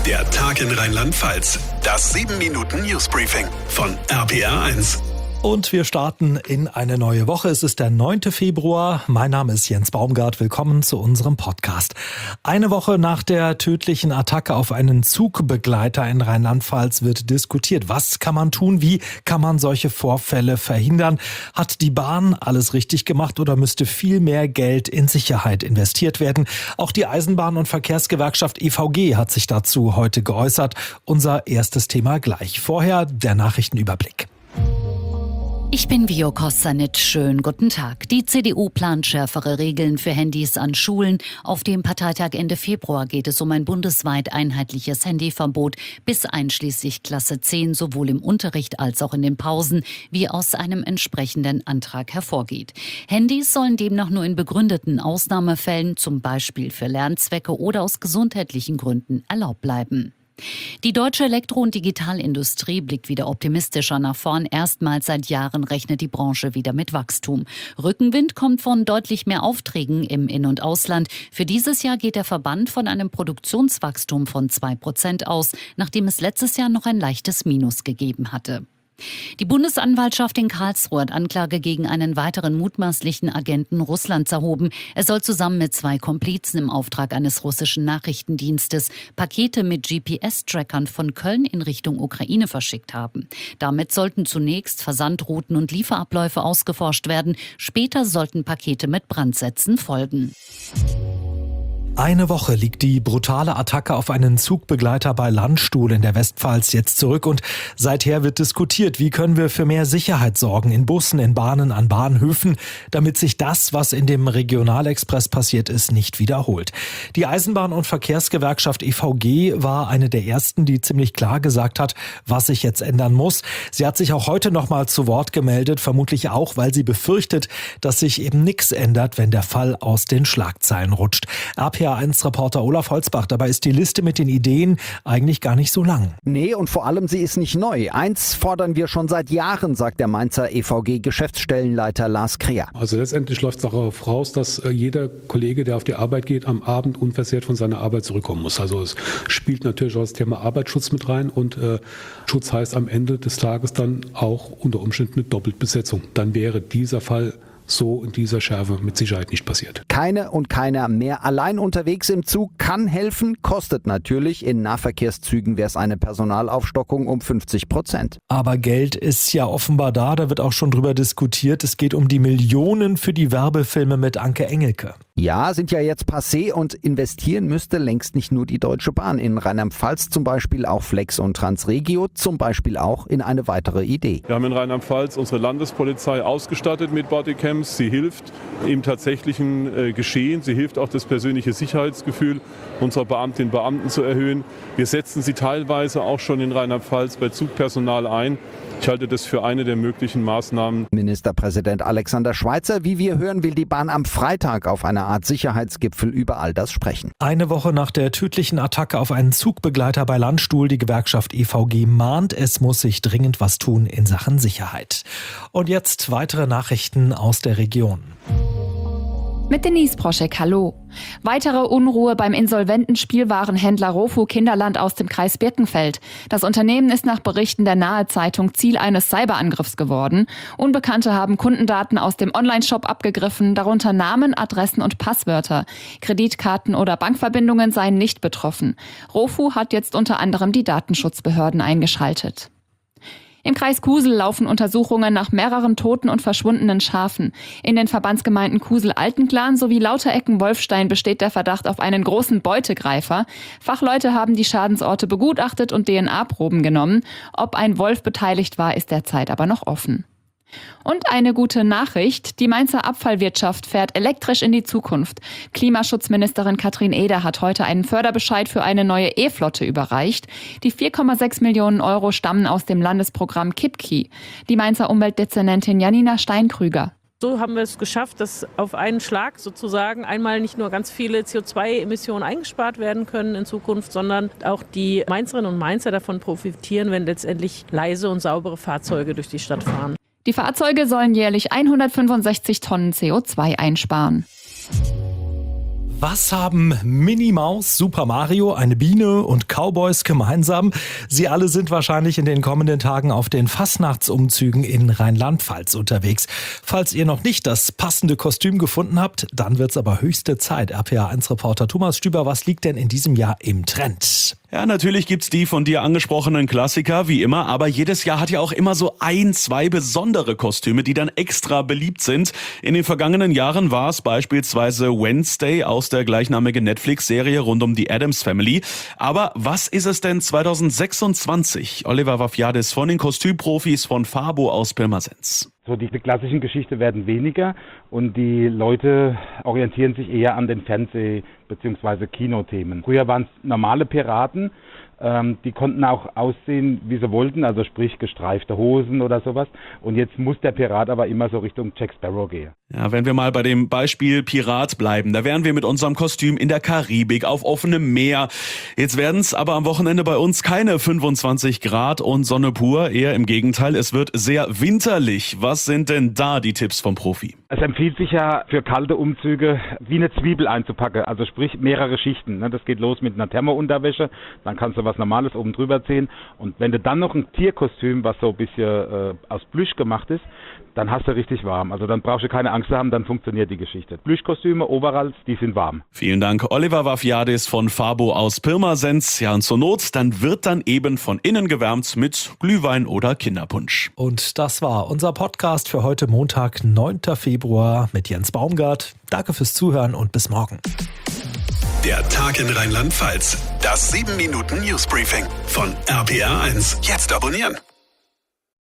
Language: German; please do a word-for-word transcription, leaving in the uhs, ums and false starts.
Der Tag in Rheinland-Pfalz. Das sieben Minuten Newsbriefing von R P R eins. Und wir starten in eine neue Woche. Es ist der neunte Februar. Mein Name ist Jens Baumgart. Willkommen zu unserem Podcast. Eine Woche nach der tödlichen Attacke auf einen Zugbegleiter in Rheinland-Pfalz wird diskutiert. Was kann man tun? Wie kann man solche Vorfälle verhindern? Hat die Bahn alles richtig gemacht oder müsste viel mehr Geld in Sicherheit investiert werden? Auch die Eisenbahn- und Verkehrsgewerkschaft E V G hat sich dazu heute geäußert. Unser erstes Thema gleich. Vorher der Nachrichtenüberblick. Ich bin Vio Kossanit. Schönen guten Tag. Die C D U plant schärfere Regeln für Handys an Schulen. Auf dem Parteitag Ende Februar geht es um ein bundesweit einheitliches Handyverbot bis einschließlich Klasse zehn, sowohl im Unterricht als auch in den Pausen, wie aus einem entsprechenden Antrag hervorgeht. Handys sollen demnach nur in begründeten Ausnahmefällen, zum Beispiel für Lernzwecke oder aus gesundheitlichen Gründen, erlaubt bleiben. Die deutsche Elektro- und Digitalindustrie blickt wieder optimistischer nach vorn. Erstmals seit Jahren rechnet die Branche wieder mit Wachstum. Rückenwind kommt von deutlich mehr Aufträgen im In- und Ausland. Für dieses Jahr geht der Verband von einem Produktionswachstum von zwei Prozent aus, nachdem es letztes Jahr noch ein leichtes Minus gegeben hatte. Die Bundesanwaltschaft in Karlsruhe hat Anklage gegen einen weiteren mutmaßlichen Agenten Russlands erhoben. Er soll zusammen mit zwei Komplizen im Auftrag eines russischen Nachrichtendienstes Pakete mit G P S-Trackern von Köln in Richtung Ukraine verschickt haben. Damit sollten zunächst Versandrouten und Lieferabläufe ausgeforscht werden. Später sollten Pakete mit Brandsätzen folgen. Eine Woche liegt die brutale Attacke auf einen Zugbegleiter bei Landstuhl in der Westpfalz jetzt zurück und seither wird diskutiert, wie können wir für mehr Sicherheit sorgen in Bussen, in Bahnen, an Bahnhöfen, damit sich das, was in dem Regionalexpress passiert ist, nicht wiederholt. Die Eisenbahn- und Verkehrsgewerkschaft E V G war eine der ersten, die ziemlich klar gesagt hat, was sich jetzt ändern muss. Sie hat sich auch heute noch mal zu Wort gemeldet, vermutlich auch, weil sie befürchtet, dass sich eben nichts ändert, wenn der Fall aus den Schlagzeilen rutscht. R P R eins Reporter Olaf Holzbach. Dabei ist die Liste mit den Ideen eigentlich gar nicht so lang. Nee, und vor allem, sie ist nicht neu. Eins fordern wir schon seit Jahren, sagt der Mainzer E V G-Geschäftsstellenleiter Lars Kreher. Also letztendlich läuft es darauf raus, dass jeder Kollege, der auf die Arbeit geht, am Abend unversehrt von seiner Arbeit zurückkommen muss. Also es spielt natürlich auch das Thema Arbeitsschutz mit rein und äh, Schutz heißt am Ende des Tages dann auch unter Umständen eine Doppelbesetzung. Dann wäre dieser Fall so in dieser Schärfe mit Sicherheit nicht passiert. Keine und keiner mehr allein unterwegs im Zug kann helfen, kostet natürlich. In Nahverkehrszügen wäre es eine Personalaufstockung um fünfzig Prozent. Aber Geld ist ja offenbar da, da wird auch schon drüber diskutiert. Es geht um die Millionen für die Werbefilme mit Anke Engelke. Ja, sind ja jetzt passé und investieren müsste längst nicht nur die Deutsche Bahn. In Rheinland-Pfalz zum Beispiel auch Flex und Transregio, zum Beispiel auch in eine weitere Idee. Wir haben in Rheinland-Pfalz unsere Landespolizei ausgestattet mit Bodycams. Sie hilft im tatsächlichen äh, Geschehen. Sie hilft auch, das persönliche Sicherheitsgefühl unserer Beamtinnen und Beamten zu erhöhen. Wir setzen sie teilweise auch schon in Rheinland-Pfalz bei Zugpersonal ein. Ich halte das für eine der möglichen Maßnahmen. Ministerpräsident Alexander Schweitzer, wie wir hören, will die Bahn am Freitag auf einer Art Sicherheitsgipfel über all das sprechen. Eine Woche nach der tödlichen Attacke auf einen Zugbegleiter bei Landstuhl, die Gewerkschaft E V G mahnt, es muss sich dringend was tun in Sachen Sicherheit. Und jetzt weitere Nachrichten aus der Region. Mit Denise Proschek, hallo. Weitere Unruhe beim insolventen Spielwarenhändler Rofu Kinderland aus dem Kreis Birkenfeld. Das Unternehmen ist nach Berichten der Nahe-Zeitung Ziel eines Cyberangriffs geworden. Unbekannte haben Kundendaten aus dem Onlineshop abgegriffen, darunter Namen, Adressen und Passwörter. Kreditkarten oder Bankverbindungen seien nicht betroffen. Rofu hat jetzt unter anderem die Datenschutzbehörden eingeschaltet. Im Kreis Kusel laufen Untersuchungen nach mehreren toten und verschwundenen Schafen. In den Verbandsgemeinden Kusel-Altenklan sowie Lauterecken-Wolfstein besteht der Verdacht auf einen großen Beutegreifer. Fachleute haben die Schadensorte begutachtet und D N A-Proben genommen. Ob ein Wolf beteiligt war, ist derzeit aber noch offen. Und eine gute Nachricht, die Mainzer Abfallwirtschaft fährt elektrisch in die Zukunft. Klimaschutzministerin Katrin Eder hat heute einen Förderbescheid für eine neue E-Flotte überreicht. Die vier Komma sechs Millionen Euro stammen aus dem Landesprogramm KIPKI. Die Mainzer Umweltdezernentin Janina Steinkrüger. So haben wir es geschafft, dass auf einen Schlag sozusagen einmal nicht nur ganz viele C O zwei Emissionen eingespart werden können in Zukunft, sondern auch die Mainzerinnen und Mainzer davon profitieren, wenn letztendlich leise und saubere Fahrzeuge durch die Stadt fahren. Die Fahrzeuge sollen jährlich hundertfünfundsechzig Tonnen C O zwei einsparen. Was haben Minnie Maus, Super Mario, eine Biene und Cowboys gemeinsam? Sie alle sind wahrscheinlich in den kommenden Tagen auf den Fastnachtsumzügen in Rheinland-Pfalz unterwegs. Falls ihr noch nicht das passende Kostüm gefunden habt, dann wird's aber höchste Zeit. R P A eins Reporter Thomas Stüber, was liegt denn in diesem Jahr im Trend? Ja, natürlich gibt's die von dir angesprochenen Klassiker, wie immer, aber jedes Jahr hat ja auch immer so ein, zwei besondere Kostüme, die dann extra beliebt sind. In den vergangenen Jahren war es beispielsweise Wednesday aus der gleichnamigen Netflix-Serie rund um die Addams Family. Aber was ist es denn zwanzig sechsundzwanzig? Oliver Vafiadis von den Kostümprofis von Fabo aus Pirmasens. So, diese klassischen Geschichten werden weniger und die Leute orientieren sich eher an den Fernseh- bzw. Kinothemen. Früher waren es normale Piraten, ähm, die konnten auch aussehen, wie sie wollten, also sprich gestreifte Hosen oder sowas. Und jetzt muss der Pirat aber immer so Richtung Jack Sparrow gehen. Ja, wenn wir mal bei dem Beispiel Pirat bleiben, da wären wir mit unserem Kostüm in der Karibik auf offenem Meer. Jetzt werden es aber am Wochenende bei uns keine fünfundzwanzig Grad und Sonne pur, eher im Gegenteil, es wird sehr winterlich. Was sind denn da die Tipps vom Profi? Es empfiehlt sich ja für kalte Umzüge wie eine Zwiebel einzupacken, also sprich mehrere Schichten. Das geht los mit einer Thermounterwäsche, dann kannst du was Normales oben drüber ziehen und wenn du dann noch ein Tierkostüm, was so ein bisschen äh, aus Plüsch gemacht ist, dann hast du richtig warm. Also dann brauchst du keine Angst haben, dann funktioniert die Geschichte. Plüschkostüme, Overalls, die sind warm. Vielen Dank, Oliver Vafiadis von Fabo aus Pirmasens. Ja, und zur Not, dann wird dann eben von innen gewärmt mit Glühwein oder Kinderpunsch. Und das war unser Podcast für heute Montag, neunten Februar mit Jens Baumgart. Danke fürs Zuhören und bis morgen. Der Tag in Rheinland-Pfalz. Das sieben Minuten Newsbriefing von R P A eins. Jetzt abonnieren.